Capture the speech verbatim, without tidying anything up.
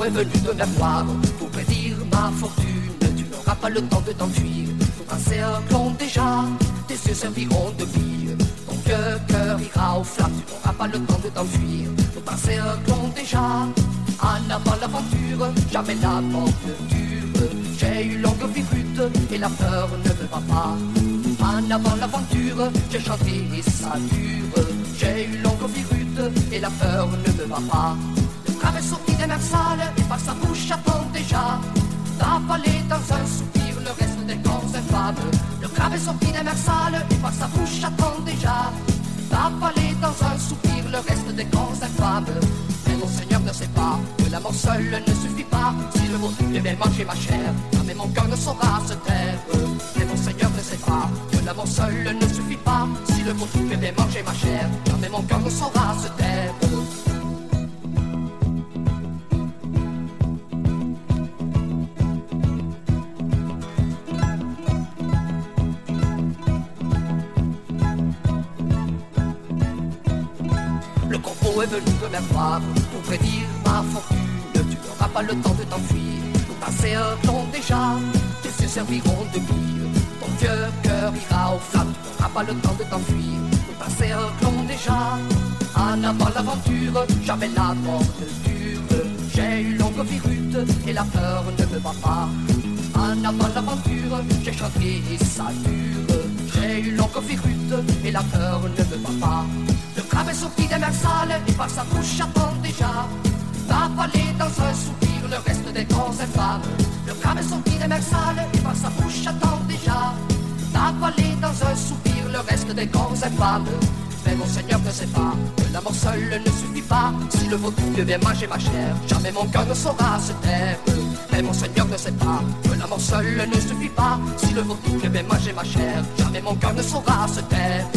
est venu de me voir pour prédire ma fortune. Tu n'auras pas le temps de t'enfuir. Un cercle déjà, tes yeux serviront de bille. Ton cœur, cœur ira au flamme. Tu n'auras pas le temps de t'enfuir. Un cercle déjà, en avant l'aventure, jamais la porte dure. J'ai eu longue vie rude et la peur ne me va pas. En avant l'aventure, j'ai chanté et ça dure. J'ai eu longue vie rude et la peur ne me va pas. Le crabe est sorti des mers sales et par sa bouche attend déjà d'avalé dans un soupir le reste des corps infâmes. Le crabe est sorti des mers sales et par sa bouche attend déjà d'avalé dans un soupir le reste des corps infâmes. Mais mon Seigneur ne sait pas que la mort seule ne suffit pas. Si le vautour devait manger ma chair, jamais mon cœur ne saura se taire. Mais mon Seigneur ne sait pas que la mort seule ne suffit pas. Si le vautour devait manger ma chair, jamais mon cœur ne saura se taire. Est venu de me voir pour prédire ma fortune. Tu n'auras pas le temps de t'enfuir. Un cercle déjà, tes yeux serviront de bille. Ton cœur, cœur ira aux flammes. Tu n'auras pas le temps de t'enfuir. Un cercle déjà, en avant l'aventure, jamais la porte dure. J'ai eu longue vie rude et la peur ne me va pas. En avant l'aventure, j'ai chanté et ça dure. J'ai eu longue vie rude et la peur ne me va pas. Le crabe est sorti des mers sales et par sa bouche attend déjà d'avalé dans un soupir le reste des corps infâmes. Le crabe est sorti des mers sales et par sa bouche attend déjà d'avalé dans un soupir le reste des corps infâmes. Mais mon Seigneur ne sait pas que la mort seule ne suffit pas. Si le vautour devait manger ma chair, jamais mon cœur ne saura se taire. Mais mon Seigneur ne sait pas que la mort seule ne suffit pas. Si le vautour devait manger ma chair, jamais mon cœur ne saura se taire.